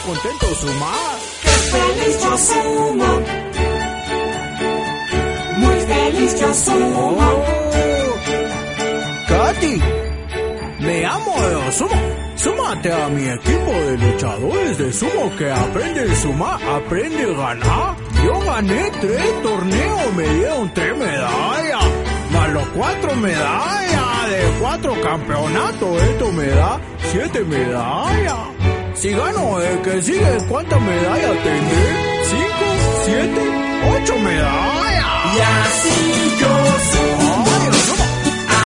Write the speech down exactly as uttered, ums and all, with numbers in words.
contento sumar. ¡Qué feliz yo sumo! Muy feliz yo sumo. Oh, Katy, me amo de sumo. Súmate a mi equipo de luchadores de sumo que aprende a sumar, aprende a ganar. Yo gané tres torneos, me dieron tres medallas, más los cuatro medallas de cuatro campeonatos. Esto me da siete medallas. Si gano el que sigue, ¿cuántas medallas tendré? ¿Cinco? ¿Siete? ¿Ocho medallas? Y así yo sumo.